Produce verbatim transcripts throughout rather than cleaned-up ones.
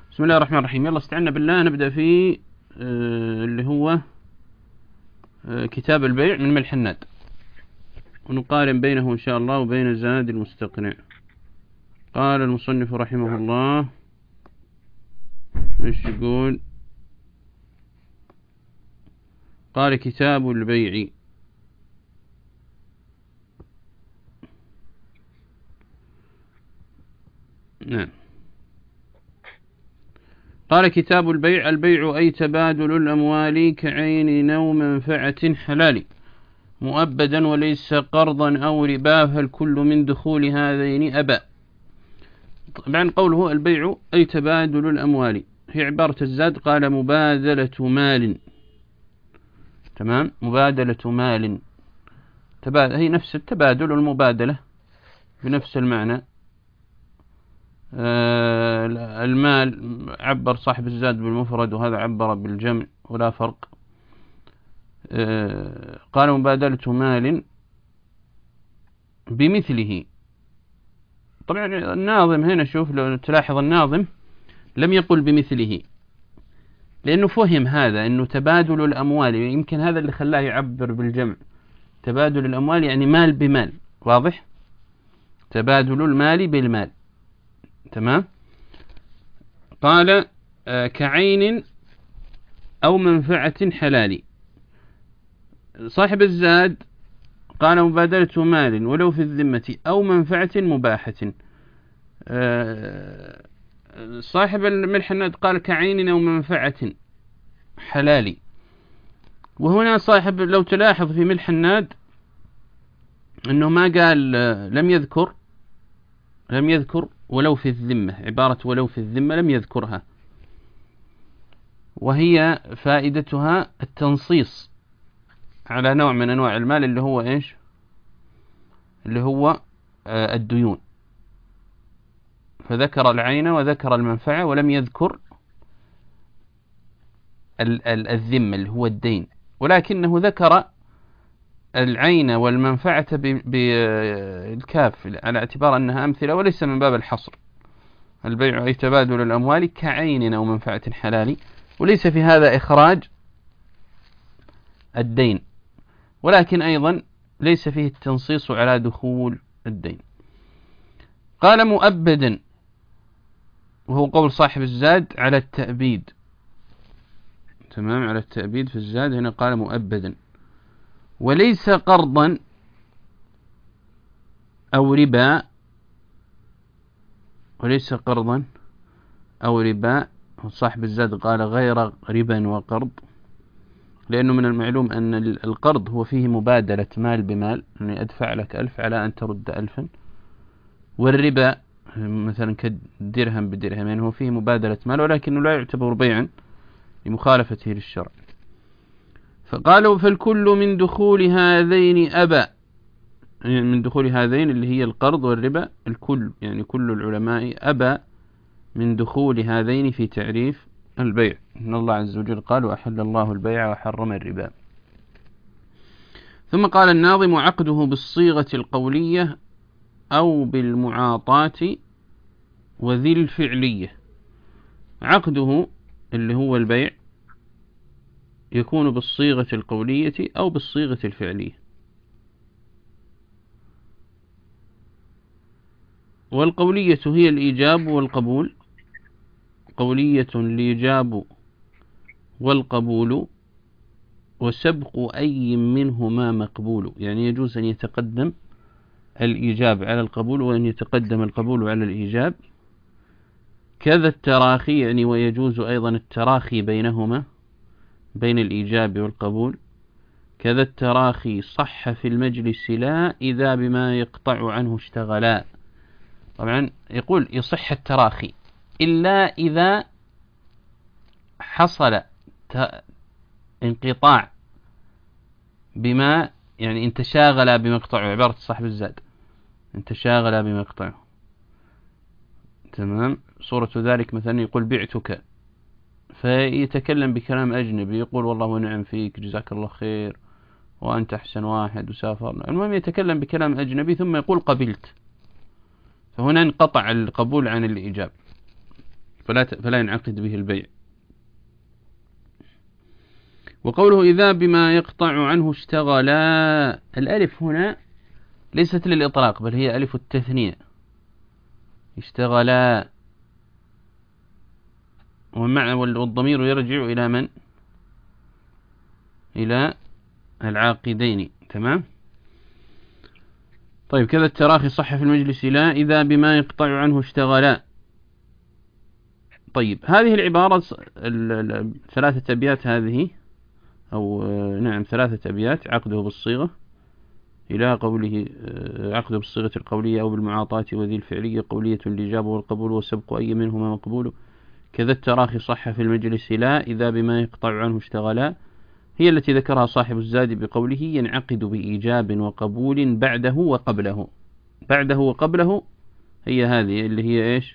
بسم الله الرحمن الرحيم. يلا استعنا بالله، نبدأ في آه اللي هو آه كتاب البيع من ملح الناد، ونقارن بينه إن شاء الله وبين زاد المستقنع. قال المصنف رحمه الله، ايش يقول؟ قال كتاب البيع. نعم. قال كتاب البيع: البيع أي تبادل الأموال كعين أو منفعة حلال مؤبدا وليس قرضا أو ربا، فالكل من دخول هذين أبا. طبعا قوله البيع أي تبادل الأموال هي عبارة الزاد، قال مبادلة مال. تمام، مبادلة مال تبادل، هي نفس التبادل والمبادلة بنفس المعنى. آه المال عبر صاحب الزاد بالمفرد وهذا عبر بالجمع ولا فرق. آه قال مبادلة مال بمثله. طبعا الناظم هنا، شوف لو تلاحظ الناظم لم يقل بمثله، لأنه فهم هذا أنه تبادل الأموال، يمكن هذا اللي خلاه يعبر بالجمع. تبادل الأموال يعني مال بمال، واضح؟ تبادل المال بالمال. تمام. قال آه كعين أو منفعة حلال. صاحب الزاد قال مبادلة مال ولو في الذمة أو منفعة مباحة. آه صاحب الملح الناد قال كعين أو منفعة حلال. وهنا صاحب، لو تلاحظ في ملح الناد أنه ما قال، لم يذكر لم يذكر ولو في الذمة. عبارة ولو في الذمة لم يذكرها، وهي فائدتها التنصيص على نوع من أنواع المال اللي هو إيش؟ اللي هو آه الديون. فذكر العين وذكر المنفعة ولم يذكر الذمة اللي هو الدين، ولكنه ذكر العين والمنفعة بالكاف على اعتبار أنها أمثلة وليس من باب الحصر. البيع أي تبادل الأموال كعين أو منفعة حلال، وليس في هذا إخراج الدين، ولكن أيضا ليس فيه التنصيص على دخول الدين. قال مؤبدا، وهو قول صاحب الزاد على التأبيد. تمام، على التأبيد في الزاد. هنا قال مؤبدا وليس قرضا أو ربا. وليس قرضا أو ربا، صاحب الزاد قال غير ربا وقرض، لأنه من المعلوم أن القرض هو فيه مبادلة مال بمال، يعني أدفع لك ألف على أن ترد ألفا. والربا مثلا كدرهم بدرهم، يعني هو فيه مبادلة مال ولكنه لا يعتبر بيعا لمخالفته للشرع. فقالوا فالكل من دخول هذين أبا، يعني من دخول هذين اللي هي القرض والربا، الكل يعني كل العلماء أبى من دخول هذين في تعريف البيع. إن الله عز وجل قال وأحل الله البيع وحرم الربا. ثم قال الناظم عقده بالصيغة القولية أو بالمعاطاة وذي الفعلية. عقده اللي هو البيع يكون بالصيغة القولية أو بالصيغة الفعلية. والقولية هي الإيجاب والقبول، قولية الإيجاب والقبول، وسبق أي منهما مقبول. يعني يجوز أن يتقدم الإيجاب على القبول وأن يتقدم القبول على الإيجاب. كذا التراخي، يعني ويجوز أيضا التراخي بينهما، بين الإيجاب والقبول. كذا التراخي صح في المجلس لا إذا بما يقطع عنه اشتغلا. طبعا يقول يصح التراخي إلا إذا حصل انقطاع بما، يعني ان تشاغل بمقطعه، عبارة صاحب الزاد ان تشاغل بمقطعه. تمام. صورة ذلك مثلا يقول بعتك، فيتكلم بكلام أجنبي، يقول والله ونعم فيك، جزاك الله خير، وأنت أحسن واحد، وسافرنا. المهم يتكلم بكلام أجنبي ثم يقول قبلت، فهنا انقطع القبول عن الإيجاب. فلا فلا ينعقد به البيع. وقوله إذا بما يقطع عنه اشتغلا، الألف هنا ليست للإطلاق بل هي ألف التثنية، اشتغلا، والضمير يرجع إلى من؟ إلى العاقدين. تمام. طيب كذا التراخي صح في المجلس لا إذا بما يقطع عنه اشتغلا. طيب هذه العبارة ثلاثة أبيات هذه، أو نعم ثلاثة أبيات، عقده بالصيغة إلى قوله عقده بالصيغة القولية أو بالمعاطاة وذي الفعلية قولية الإجابة والقبول وسبق أي منهما مقبول. كذا التراخي صح في المجلس لا إذا بما يقطع عنه اشتغلا، هي التي ذكرها صاحب الزاد بقوله ينعقد بإيجاب وقبول بعده وقبله. بعده وقبله هي هذه اللي هي إيش؟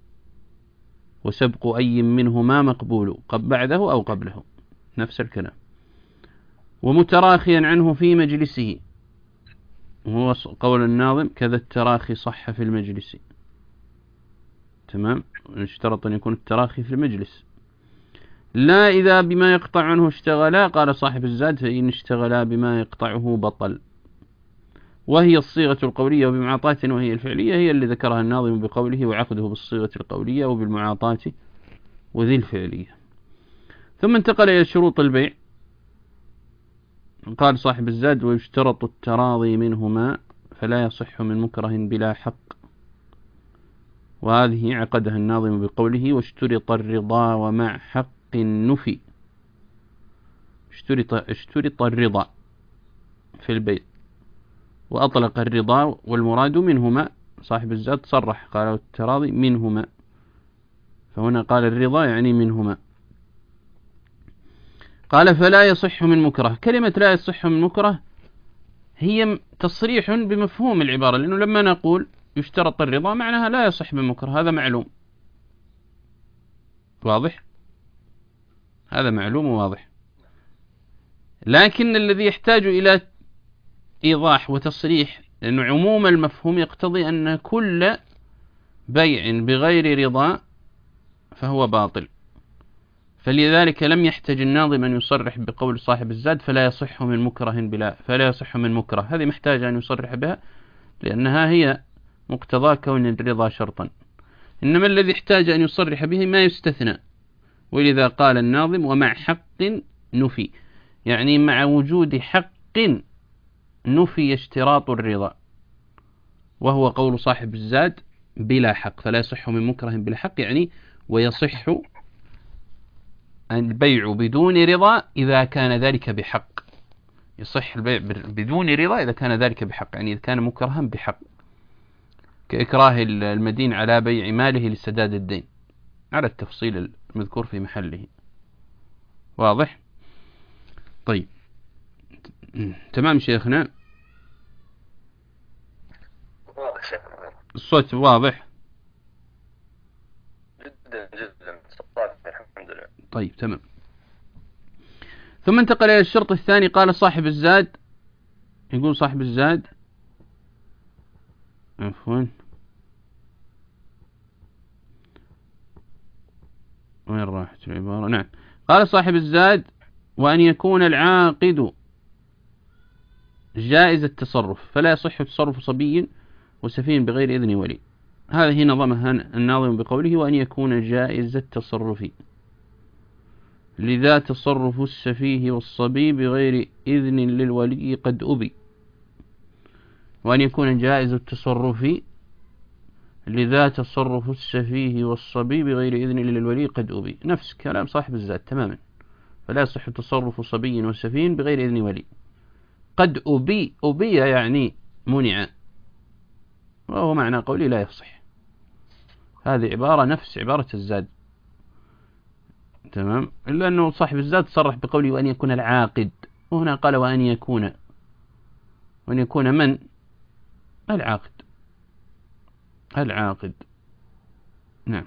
وسبق أي منهما مقبول، بعده أو قبله، نفس الكلام. ومتراخيا عنه في مجلسه، وهو قول الناظم كذا التراخي صح في المجلس. تمام. اشترط أن يكون التراخي في المجلس. لا إذا بما يقطع عنه اشتغلا، قال صاحب الزاد فإن اشتغلا بما يقطعه بطل. وهي الصيغة القولية وبمعاطاة وهي الفعلية هي اللي ذكرها الناظم بقوله وعقده بالصيغة القولية وبالمعاطاة وذي الفعلية. ثم انتقل إلى شروط البيع، قال صاحب الزاد ويشترط التراضي منهما فلا يصح من مكره بلا حق. وهذه عقدها الناظم بقوله واشترط الرضا ومع حق نفي. اشترط, اشترط الرضا في البيع، وأطلق الرضا والمراد منهما. صاحب الزاد صرح قال التراضي منهما، فهنا قال الرضا يعني منهما. قال فلا يصح من مكره. كلمة لا يصح من مكره هي تصريح بمفهوم العبارة، لأنه لما نقول يشترط الرضا معناها لا يصح من مكره، هذا معلوم واضح، هذا معلوم وواضح. لكن الذي يحتاج إلى إيضاح وتصريح، لأنه عموم المفهوم يقتضي أن كل بيع بغير رضا فهو باطل، فلذلك لم يحتج الناظم أن يصرح بقول صاحب الزاد فلا يصح من مكره بلا فلا يصح من مكره. هذه محتاجة أن يصرح بها لأنها هي مقتضى كون الرضا شرطا. إنما الذي احتاج أن يصرح به ما يستثنى، ولذا قال الناظم ومع حق نفي، يعني مع وجود حق نفي اشتراط الرضا، وهو قول صاحب الزاد بلا حق. فلا يصح من مكره بلا حق يعني ويصح البيع بدون رضا إذا كان ذلك بحق. يصح البيع بدون رضا إذا كان ذلك بحق، يعني إذا كان مكرها بحق، كإكراه المدين على بيع ماله لسداد الدين على التفصيل المذكور في محله. واضح؟ طيب تمام شيخنا. واضح شيخنا. الصوت واضح جدا جدا الحمد لله. طيب تمام. ثم انتقل إلى الشرط الثاني. قال صاحب الزاد، يقول صاحب الزاد عفوا وين راحت العبارة؟ نعم. قال صاحب الزاد وأن يكون العاقد جائز التصرف فلا يصح تصرف صبي وسفين بغير إذن ولي. هذه نظمها الناظم بقوله وأن يكون جائز التصرف، لذا تصرف السفيه والصبي بغير إذن للولي قد أبي. وأن يكون جائز التصرف لذا تصرف السفيه والصبي بغير إذن للولي قد أبي، نفس كلام صاحب الزاد تماما. فلا يصح تصرف صبي وسفين بغير إذن ولي. قد أبي، أبي يعني منع، وهو معنى قولي لا يصح. هذه عبارة نفس عبارة الزاد تمام، إلا أنه صاحب الزاد صرح بقوله وأن يكون العاقد، وهنا قال وأن يكون، وأن يكون من؟ العاقد، العاقد نعم.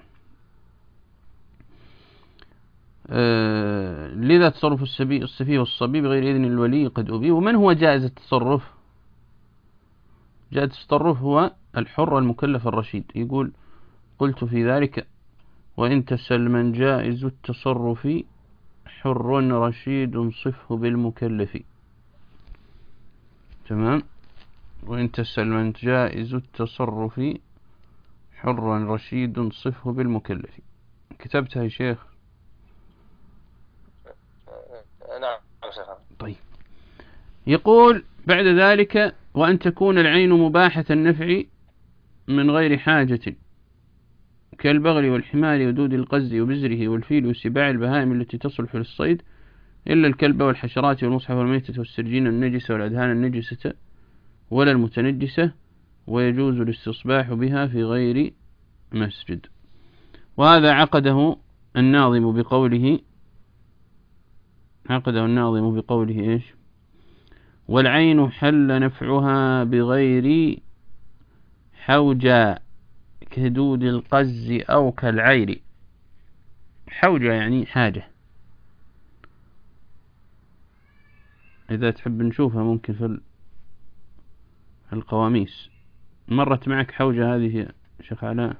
آه لذا تصرف السبي السفيه والصبي بغير إذن الولي قد أبي. ومن هو جائز التصرف؟ جائز التصرف هو الحر المكلف الرشيد. يقول قلت في ذلك وإن تسلما جائز التصرف حر رشيد صفه بالمكلف. تمام. وإن تسلما جائز التصرف حر رشيد صفه بالمكلف. كتبتها يا شيخ؟ نعم شيخ. طيب. يقول بعد ذلك: وأن تكون العين مباحة النفع من غير حاجة، كالبغل والحمار ودود القز وبزره والفيل وسباع البهائم التي تصلح للصيد، إلا الكلب والحشرات والمصحف والميتة والسرجين النجسة والأدهان النجسة ولا المتنجسة، ويجوز الاستصباح بها في غير مسجد. وهذا عقده الناظم بقوله عقده الناظم بقوله إيش؟ والعين حل نفعها بغير حوجة كدود القز أو كالعير. حوجة يعني حاجة، إذا تحب نشوفها ممكن في القواميس. مرت معك حوجة هذه يا شيخ علاء؟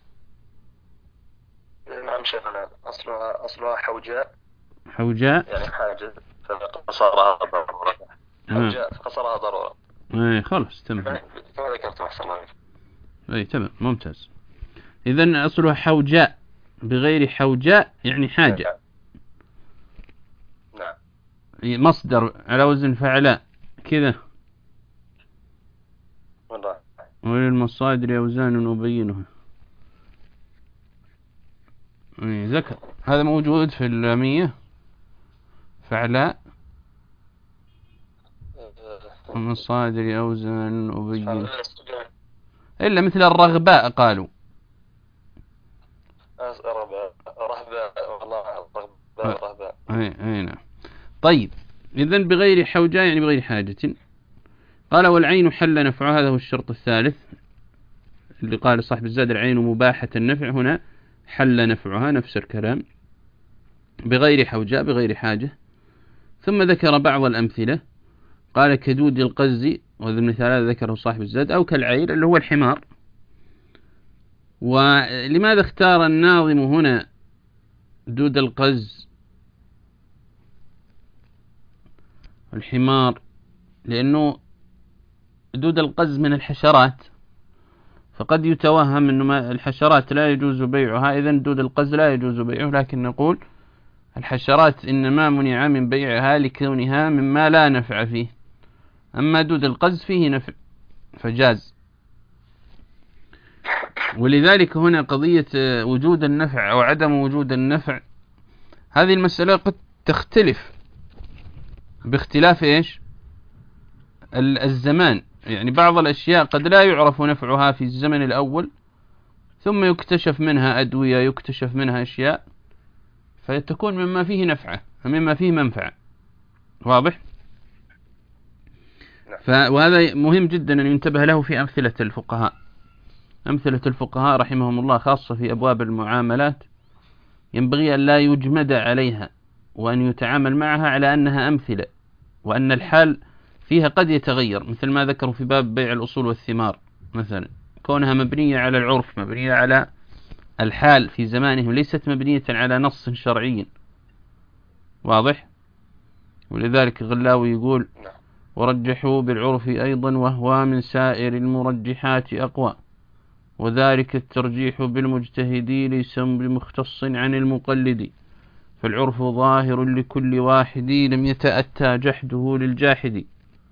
نعم شيخنا. أصلها أصلها حوجاء. حوجاء يعني حاجة فقصرها ضرورة. حوجاء فقصرها ضرورة. اي خلاص تمام. كما ذكرت أحسن الله. اي تمام ممتاز. إذن أصلها حوجاء بغير حوجاء يعني حاجة. نعم. مصدر على وزن فعلاء كذا. والله. وللمصادر أوزان أبينها. ذكر هذا موجود في اللامية فعلاء. ومصادر أوزان أبينها إلا مثل الرغباء قالوا. رهباء والله. رغباء رهباء. اي اي نعم. طيب إذن بغير حوجاء يعني بغير حاجة. قال والعين حل نفعها، هذا هو الشرط الثالث اللي قال صاحب الزاد: العين مباحة النفع. هنا حل نفعها نفس الكلام، بغير حوجاء بغير حاجة. ثم ذكر بعض الأمثلة، قال كدود القز، وهذا المثال ذكره صاحب الزاد، أو كالعير اللي هو الحمار. ولماذا اختار الناظم هنا دود القز الحمار؟ لأنه دود القز من الحشرات، فقد يتوهم أن الحشرات لا يجوز بيعها، إذن دود القز لا يجوز بيعه. لكن نقول الحشرات إنما منع من بيعها لكونها مما لا نفع فيه، أما دود القز فيه نفع فجاز. ولذلك هنا قضية وجود النفع أو عدم وجود النفع، هذه المسألة قد تختلف باختلاف إيش؟ الزمان. يعني بعض الأشياء قد لا يعرف نفعها في الزمن الأول، ثم يكتشف منها أدوية، يكتشف منها أشياء، فتكون مما فيه نفعه ومما فيه منفعة. واضح؟ وهذا مهم جدا أن ينتبه له في أمثلة الفقهاء. أمثلة الفقهاء رحمهم الله خاصة في أبواب المعاملات ينبغي أن لا يجمد عليها، وأن يتعامل معها على أنها أمثلة، وأن الحال فيها قد يتغير، مثل ما ذكروا في باب بيع الأصول والثمار مثلا، كونها مبنية على العرف، مبنية على الحال في زمانه، ليست مبنية على نص شرعي. واضح؟ ولذلك غلاوي يقول: ورجحوا بالعرف أيضا وهو من سائر المرجحات أقوى، وذلك الترجيح بالمجتهد ليس بمختص عن المقلد، فالعرف ظاهر لكل واحد لم يتأتى جحده للجاحد،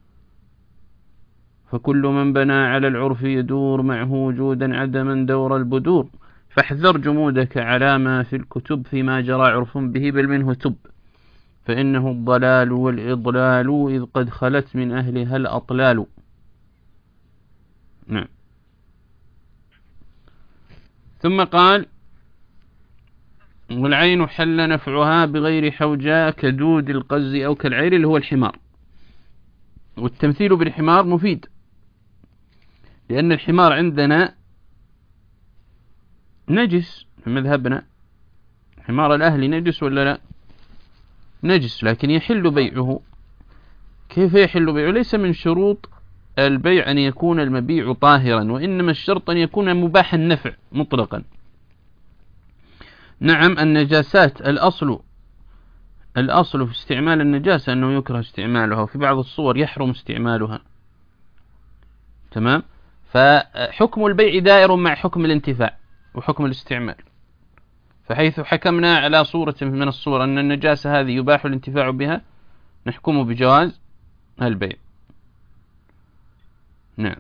فكل من بنى على العرف يدور معه وجودا عدما دور البدور، فاحذر جمودك على ما في الكتب فيما جرى عرف به بل منه تب، فإنه الضلال والإضلال إذ قد خلت من أهلها الأطلال. نعم. ثم قال: والعين حل نفعها بغير حوجاء كدود القز أو كالعير اللي هو الحمار. والتمثيل بالحمار مفيد، لأن الحمار عندنا نجس في مذهبنا. حمار الأهلي نجس ولا لا؟ نجس، لكن يحل بيعه. كيف يحل بيعه؟ ليس من شروط البيع أن يكون المبيع طاهرا، وإنما الشرط أن يكون مباح النفع مطلقا. نعم النجاسات الأصل الأصل في استعمال النجاسة أنه يكره استعمالها، وفي بعض الصور يحرم استعمالها. تمام. فحكم البيع دائر مع حكم الانتفاع وحكم الاستعمال، فحيث حكمنا على صورة من الصور أن النجاسة هذه يباح الانتفاع بها نحكم بجواز البيع. نعم.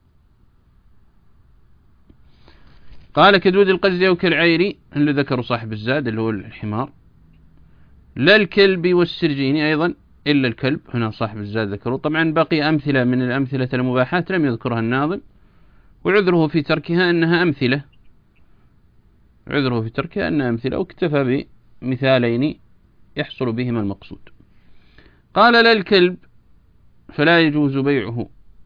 قال كدود القز أو كالعير اللي ذكروا صاحب الزاد اللي هو الحمار، لا الكلب والسرجين أيضا إلا الكلب، هنا صاحب الزاد ذكروا. طبعا بقي أمثلة من الأمثلة المباحات لم يذكرها الناظم، وعذره في تركها أنها أمثلة عذره في تركها أنها أمثلة واكتفى بمثالين يحصل بهما المقصود. قال لا الكلب فلا يجوز بيعه،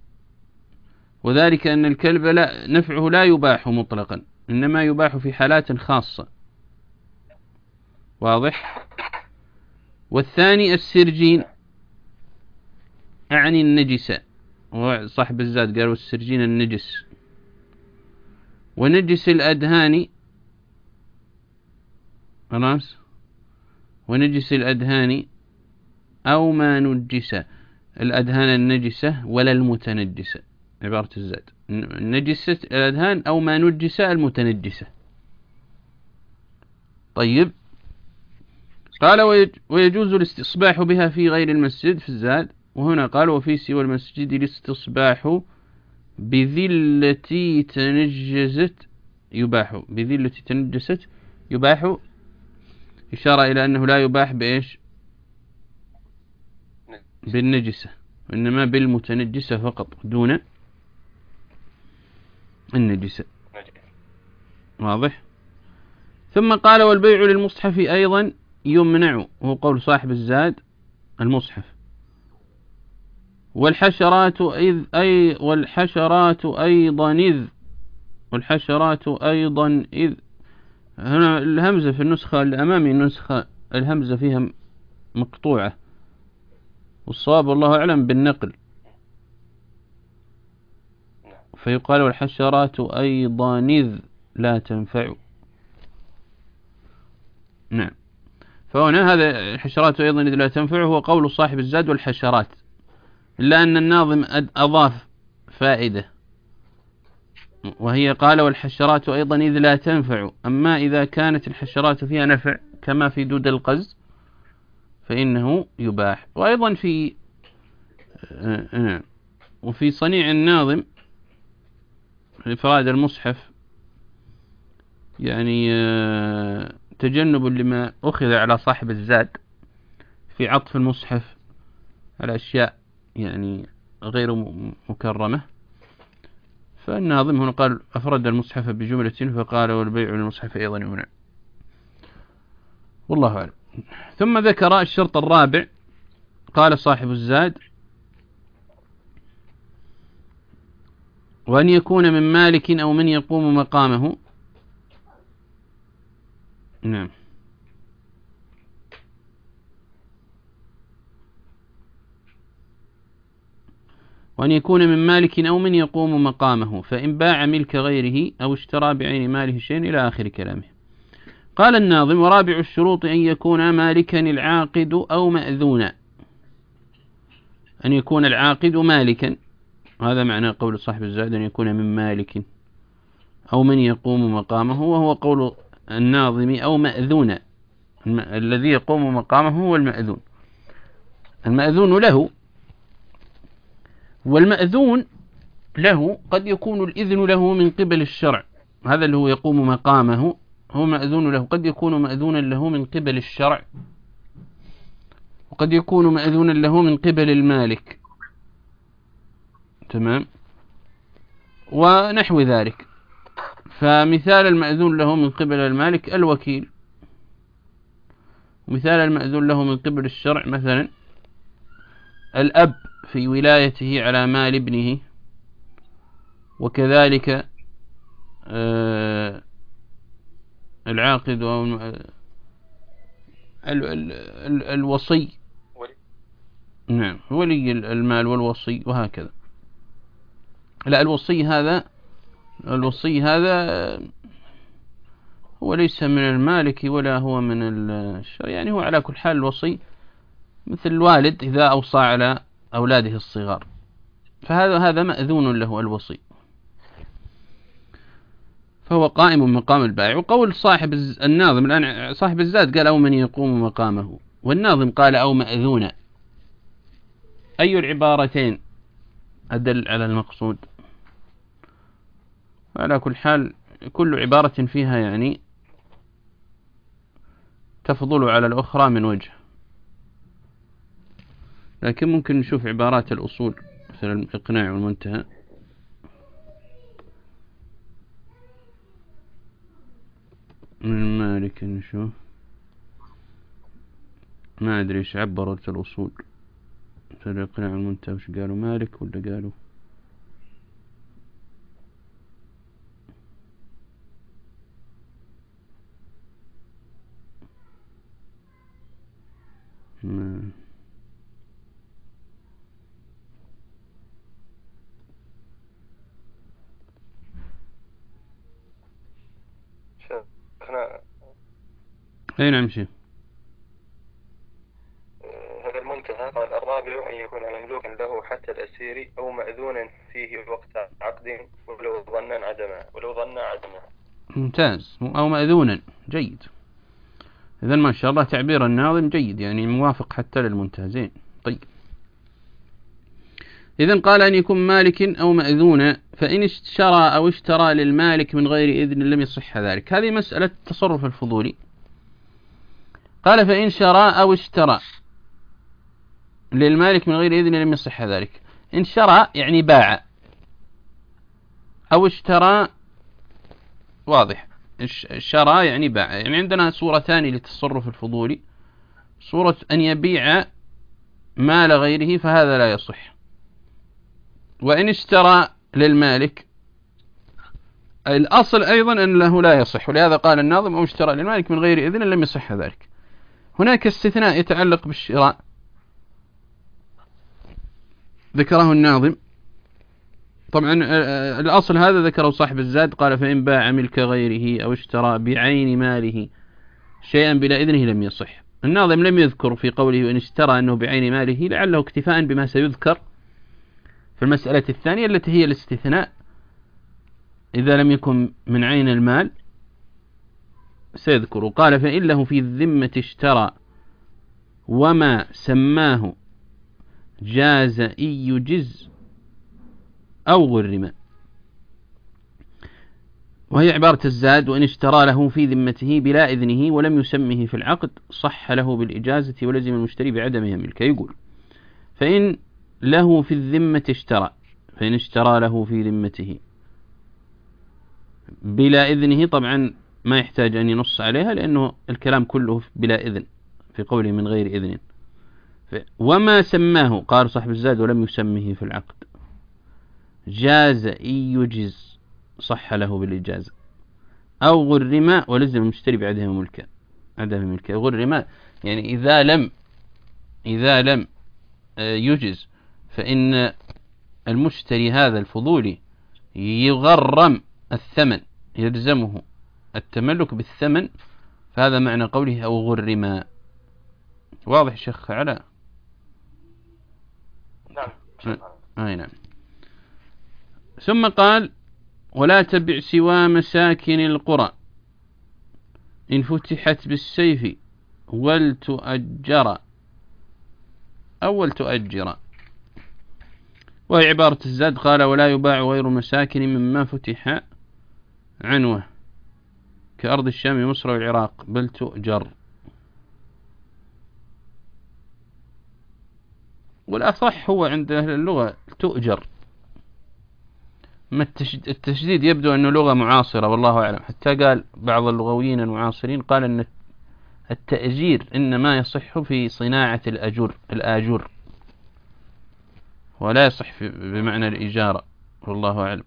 وذلك أن الكلب لا نفعه لا يباح مطلقا، إنما يباح في حالات خاصة. واضح. والثاني السرجين أعني النجسة، وصاحب الزاد قالوا السرجين النجس. ونجس الأدهان خلاص، ونجس الأدهان أو ما نجس، الأدهان النجسة ولا المتنجسة، عبارة الزاد نجسة الأدهان أو ما نجس المتنجسة. طيب. قال ويجوز الاستصباح بها في غير المسجد في الزاد، وهنا قال وفي سوى المسجد الاستصباح بذي التي تنجست يباح، بذي التي تنجست يباح، إشارة إلى أنه لا يباح بإيش؟ بالنجسة، وإنما بالمتنجسة فقط دون النجسة. واضح. ثم قال والبيع للمصحف أيضا يمنع، وهو قول صاحب الزاد المصحف. والحشرات إذ أي والحشرات أيضا إذ والحشرات أيضا إذ هنا الهمزة في النسخة الأمامي النسخة الهمزة فيها مقطوعة، والصواب والله أعلم بالنقل، فيقال والحشرات أيضا إذ لا تنفع. نعم. فهنا هذا الحشرات أيضا إذ لا تنفع هو قول صاحب الزاد والحشرات، إلا أن الناظم أضاف فائدة، وهي قال والحشرات أيضا إذ لا تنفع. أما إذا كانت الحشرات فيها نفع كما في دود القز فإنه يباح. وأيضا في وفي صنيع الناظم إفراد المصحف يعني تجنب لما أخذ على صاحب الزاد في عطف المصحف على أشياء يعني غير مكرمة، فالناظم هنا قال أفرد المصحف بجملة فقال والبيع للمصحف أيضا يمنع، والله أعلم. ثم ذكر الشرط الرابع، قال صاحب الزاد وأن يكون من مالك أو من يقوم مقامه. نعم. وأن يكون من مالك أو من يقوم مقامه، فإن باع ملك غيره أو اشترى بعين ماله شيء إلى آخر كلامه. قال الناظم ورابع الشروط أن يكون مالكا العاقد أو مأذونا، أن يكون العاقد مالكا، هذا معنى قول صاحب الزاد أن يكون من مالك أو من يقوم مقامه، وهو قول الناظم أو مأذونا، الذي يقوم مقامه هو المأذون، المأذون له. والمأذون له قد يكون الإذن له من قبل الشرع، هذا اللي هو يقوم مقامه هو مأذون له، قد يكون مأذونا له من قبل الشرع، وقد يكون مأذونا له من قبل المالك. تمام. ونحو ذلك. فمثال المأذون له من قبل المالك الوكيل، مثال المأذون له من قبل الشرع مثلا الأب في ولايته على مال ابنه، وكذلك آه العاقد أو ال ال ال الوصي، نعم ولي المال والوصي وهكذا. لا الوصي هذا الوصي هذا هو ليس من المالك ولا هو من الشر، يعني هو على كل حال الوصي مثل الوالد إذا أوصى على أولاده الصغار، فهذا هذا مأذون له الوصي، فهو قائم مقام البائع. وقول صاحب الناظم الآن صاحب الزاد قال أو من يقوم مقامه، والناظم قال أو مأذون، أي العبارتين أدل على المقصود؟ وعلى كل حال كل عبارة فيها يعني تفضل على الأخرى من وجه، لكن ممكن نشوف عبارات الأصول مثل الإقناع والمنتهى. من مالك نشوف، ما أدري إيش عبرت الأصول مثل الإقناع والمنتهى، وش قالوا مالك ولا قالوا ما شيخنا أي نعم شيء. هذا المنتهى قال الرابع أن يكون مملوكا له حتى الأسير أو مأذونا فيه وقت عقد ولو ظنا عدما ولو ظنا عدما. ممتاز، أو مأذونا، جيد. إذن ما شاء الله تعبير الناظم جيد، يعني موافق حتى للمنتهى، زين. طيب، إذن قال أن يكون مالك أو مأذونا، فإن اشترى أو اشترى للمالك من غير إذن لم يصح ذلك. هذه مسألة التصرف الفضولي. قال فإن شرى أو اشترى للمالك من غير إذن لم يصح ذلك. إن شرى يعني باع، أو اشترى واضح، شرى يعني باع. يعني عندنا صورتان للتصرف الفضولي، صورة أن يبيع مال غيره فهذا لا يصح، وإن اشترى للمالك الأصل أيضا أنه لا يصح، ولهذا قال الناظم أو اشترى للمالك من غير إذن لم يصح ذلك. هناك استثناء يتعلق بالشراء ذكره الناظم، طبعا الأصل هذا ذكره صاحب الزاد، قال فإن باع ملك غيره أو اشترى بعين ماله شيئا بلا إذنه لم يصح. الناظم لم يذكر في قوله وإن اشترى أنه بعين ماله، لعله اكتفاء بما سيذكر في المسألة الثانية التي هي الاستثناء، إذا لم يكن من عين المال سيذكر. قال فإن له في الذمة اشترى وما سماه جاز إن يجز أو غرم، وهي عبارة الزاد وإن اشترى له في ذمته بلا إذنه ولم يسمه في العقد صح له بالإجازة ولزم المشتري بعدمها ملكه. يقول فإن له في الذمة اشترى، فإن اشترى له في ذمته بلا إذنه، طبعا ما يحتاج أن ينص عليها لأنه الكلام كله بلا إذن في قوله من غير إذن. وما سماه قال صاحب الزاد ولم يسمه في العقد جاز إن يجز صح له بالإجازة أو غرم ولزم المشتري بعدم ملكه عدم ملكه. غرم يعني إذا لم إذا لم يجز فإن المشتري هذا الفضولي يغرم الثمن، يلزمه التملك بالثمن، فهذا معنى قوله أو غرم. واضح شيخ علاء؟ نعم. آه نعم. ثم قال ولا تبع سوى مساكن القرى إن فتحت بالسيف ولتؤجر أول تؤجر. وهي عبارة الزاد قال ولا يباع غير مساكن مما فتح عنوه كأرض الشام مصر والعراق بل تؤجر. والأصح هو عند أهل اللغة تؤجر، التشديد يبدو أنه لغة معاصرة والله أعلم، حتى قال بعض اللغويين المعاصرين قال أن التأجير إنما يصح في صناعة الأجر الآجر ولا يصح بمعنى الإجارة والله أعلم.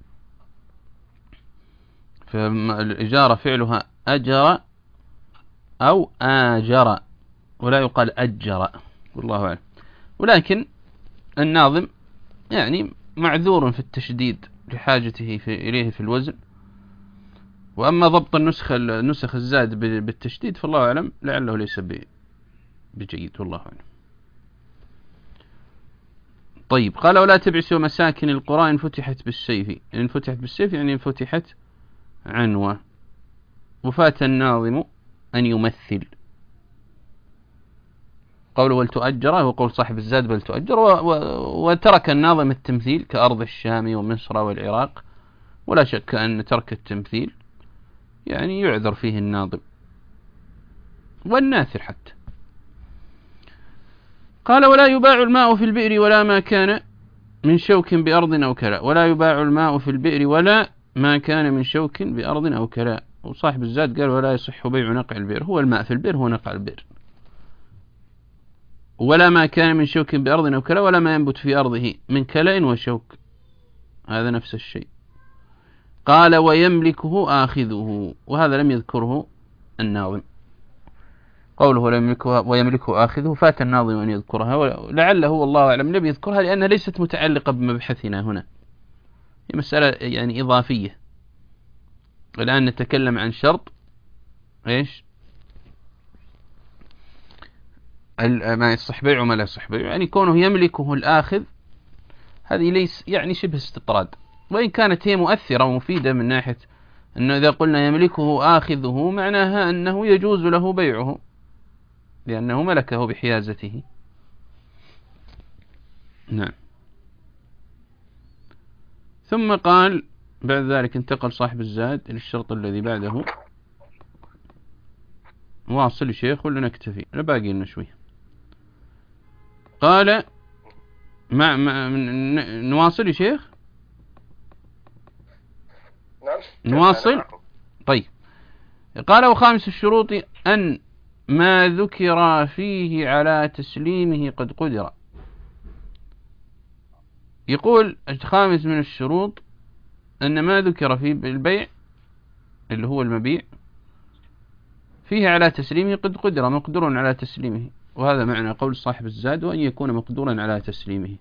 فالإجارة فعلها أجر أو آجر ولا يقال أجر والله أعلم. ولكن الناظم يعني معذور في التشديد لحاجته في إليه في الوزن، وأما ضبط النسخة النسخ الزاد بالتشديد فالله أعلم، لعله ليس بجيد والله أعلم. طيب قال ولا تبعسوا مساكن القرى إن فتحت بالسيف. إن فتحت بالسيف يعني إن فتحت عنوة. وفات الناظم أن يمثل. قوله ولتؤجر وقول صاحب الزاد بل تؤجر، وترك الناظم التمثيل كأرض الشام ومصر والعراق، ولا شك أن ترك التمثيل يعني يعذر فيه الناظم والناثر حتى. قال ولا يباع الماء في البئر ولا ما كان من شوك بأرض أو كلاء. ولا يباع الماء في البئر ولا ما كان من شوك بأرض أو كلاء. وصاحب الزاد قال ولا يصح بيع نقع البئر. هو الماء في البئر هو نقع البئر. ولا ما كان من شوك بأرض أو كلاء، ولا ما ينبت في أرضه من كلاء وشوك، هذا نفس الشيء. قال ويملكه آخذه، وهذا لم يذكره الناظم. قوله لم يملكه ويملكه آخذه فات الناظم أن يذكرها، ولعله والله أعلم لم يذكرها لأنها ليست متعلقة بمبحثنا هنا، هي مسألة يعني إضافية. الآن نتكلم عن شرط إيش؟ ما يصح بيعه وما لا يصح بيعه، يعني كونه يملكه الآخذ هذه ليس يعني شبه استطراد، وإن كانت هي مؤثرة ومفيدة من ناحية أنه إذا قلنا يملكه آخذه معناها أنه يجوز له بيعه لأنه ملكه بحيازته. نعم. ثم قال بعد ذلك انتقل صاحب الزاد إلى الشرط الذي بعده. واصل يا شيخ ولا نكتفي؟ لا باقي لنا شوي. قال مع, مع نواصل يا شيخ. نعم نواصل. طيب قال وخامس الشروط أن ما ذكر فيه على تسليمه قد قدر. يقول الخامس من الشروط أن ما ذكر في البيع اللي هو المبيع فيه على تسليمه قد قدر، مقدور على تسليمه، وهذا معنى قول صاحب الزاد وأن يكون مقدورا على تسليمه.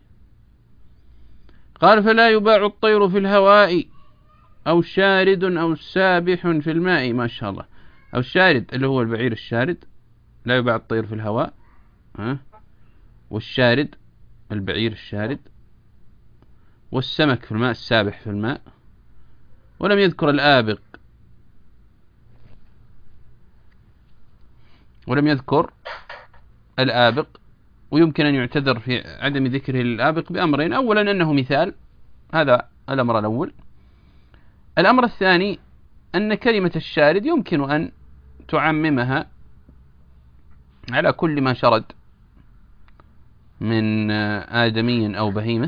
قال فلا يباع الطير في الهواء أو شارد أو سابح في الماء. ما شاء الله. أو الشارد اللي هو البعير الشارد، لا يباع الطير في الهواء، ها، والشارد البعير الشارد، والسمك في الماء السابح في الماء. ولم يذكر الآبق، ولم يذكر الآبق ويمكن أن يعتذر في عدم ذكره للآبق بأمرين: أولا أنه مثال، هذا الأمر الأول. الأمر الثاني أن كلمة الشارد يمكن أن تعممها على كل ما شرد من آدمي أو بهيمة.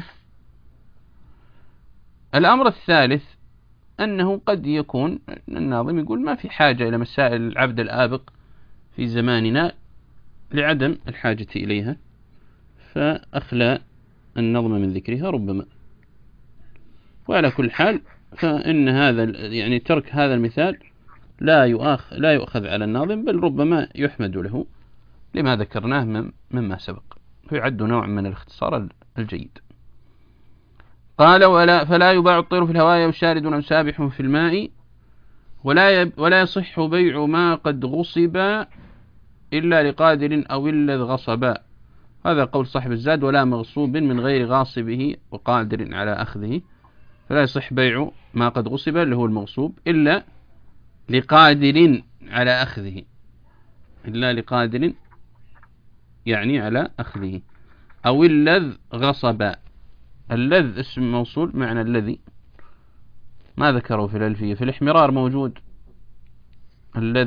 الأمر الثالث أنه قد يكون الناظم يقول ما في حاجة إلى مسائل العبد الآبق في زماننا لعدم الحاجة إليها، فأخلى النظم من ذكرها ربما. وعلى كل حال فإن هذا يعني ترك هذا المثال لا يؤخذ لا يؤخذ على الناظم، بل ربما يحمد له لما ذكرناه مما سبق، فيعد نوع من الاختصار الجيد. قال ولا فلا يباع الطير في الهواء وشارد أو سابح في الماء، ولا يب ولا يصح بيع ما قد غصب إلا لقادر أو إلا غصبا. هذا قول صاحب الزاد: ولا مغصوب من غير غاصبه وقادر على أخذه. فلا يصح بيع ما قد غصب اللي هو المغصوب إلا لقادر على أخذه، إلا لقادر يعني على أخذه، أو اللذ غصبا. اللذ اسم موصول معنى الذي، ما ذكره في الألفية. في الاحمرار موجود اللذ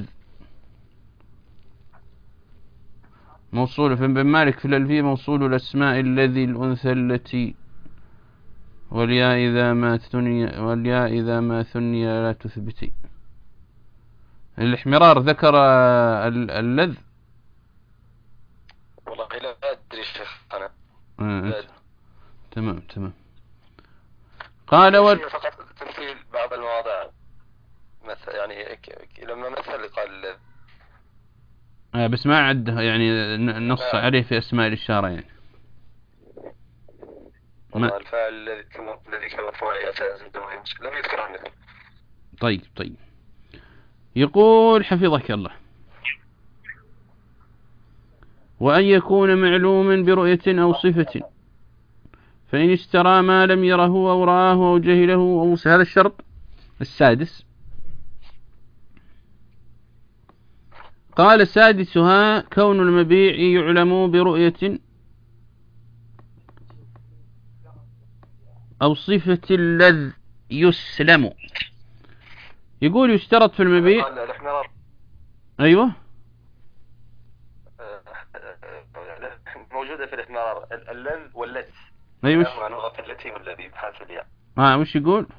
موصول، في ابن مالك في الألفية موصول الأسماء الذي الأنثى التي، والياء إذا ما ثني والياء إذا ما ثني لا تثبتي. الاحمرار ذكر اللذ. والله لا أدري شيخ أنا. آه تمام تمام. قال و... فقط تمثيل بعض المواضع مثل يعني لما مثل قال اللذ، آه بس ما عده يعني نص عليه في أسماء الإشارة يعني. ما الفاعل الذي الذي كان مرفوع لم يذكر عنه. طيب طيب. يقول حفظك الله: وأن يكون معلوما برؤية أو صفة، فإن اشترى ما لم يره أو رآه أو جهله أو هذا الشرط السادس. قال: سادسها كون المبيع يعلم برؤية أو صفة اللذ يسلم. يقول يشترط في المبيع. أيوة موجودة في الإحمرار اللذ واللت. أيوة لغة التي والذي بحرف الياء. آه وش يقول؟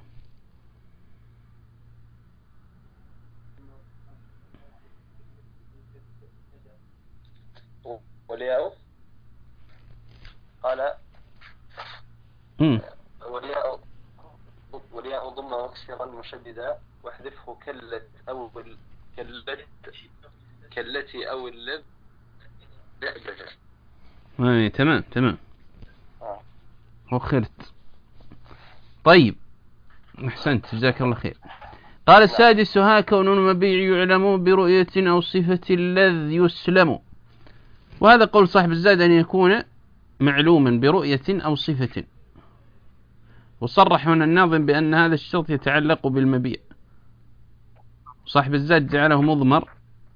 والياء قال مم. والياء والياء ضم مكسرا مشددا واحذفه كلت أو كلت كلتي أو اللذ دأججا. آه تمام تمام آه. وخرت. طيب أحسنت جزاك الله خير. قال: السادسها كون المبيع يعلم برؤية أو صفة اللذ يسلم. وهذا قول صاحب الزاد أن يكون معلوما برؤية أو صفة. وصرح هنا الناظم بأن هذا الشرط يتعلق بالمبيع. صاحب الزاد جعله مضمر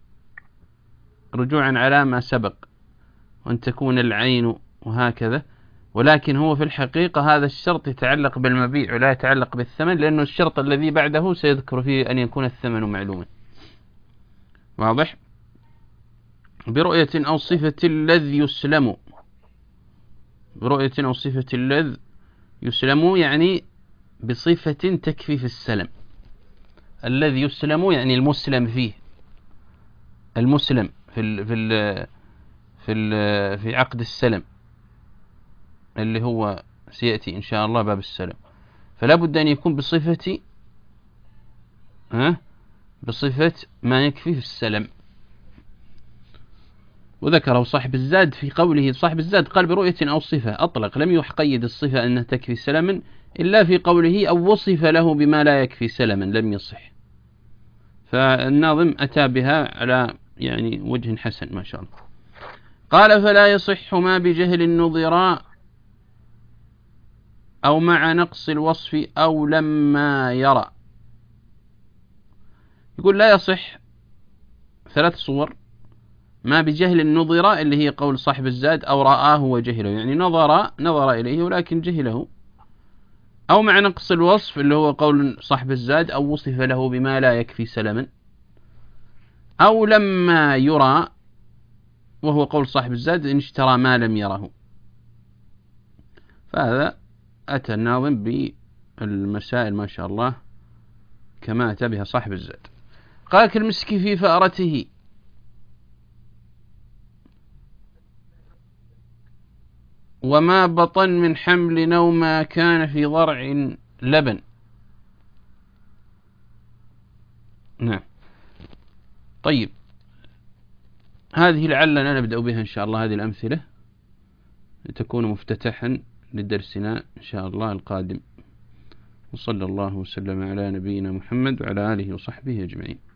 رجوعا على ما سبق، وأن تكون العين وهكذا، ولكن هو في الحقيقة هذا الشرط يتعلق بالمبيع ولا يتعلق بالثمن، لأنه الشرط الذي بعده سيذكر فيه أن يكون الثمن معلوما. واضح؟ برؤية أو صفة اللذ يسلم. برؤية أو صفة اللذ يسلم يعني بصفة تكفي في السلم. الذي يسلم يعني المسلم فيه، المسلم في ال في ال في ال في عقد السلم اللي هو سيأتي إن شاء الله باب السلم. فلا بد أن يكون بصفة ها بصفة ما يكفي في السلم. وذكره صاحب الزاد في قوله. صاحب الزاد قال برؤية أو صفة، أطلق، لم يقيد الصفة أنها تكفي سلما إلا في قوله أو وصف له بما لا يكفي سلما لم يصح. فالناظم أتى بها على يعني وجه حسن ما شاء الله. قال: فلا يصح ما بجهل النظراء أو مع نقص الوصف أو لما يرى. يقول لا يصح ثلاث صور: ما بجهل النظراء اللي هي قول صاحب الزاد أو رآه وجهله، يعني نظر نظر إليه ولكن جهله، أو مع نقص الوصف اللي هو قول صاحب الزاد أو وصف له بما لا يكفي سلما، أو لما يرى وهو قول صاحب الزاد إن اشترى ما لم يره. فهذا أتى الناظم بالمسائل ما شاء الله كما أتى بها صاحب الزاد. قال: كالمسك في فأرته وما بطن من حمل أو ما كان في ضرع لبن. نعم. طيب هذه لعلنا نبدأ بها إن شاء الله، هذه الأمثلة تكون مفتتحا لدرسنا إن شاء الله القادم. وصلى الله وسلم على نبينا محمد وعلى آله وصحبه أجمعين.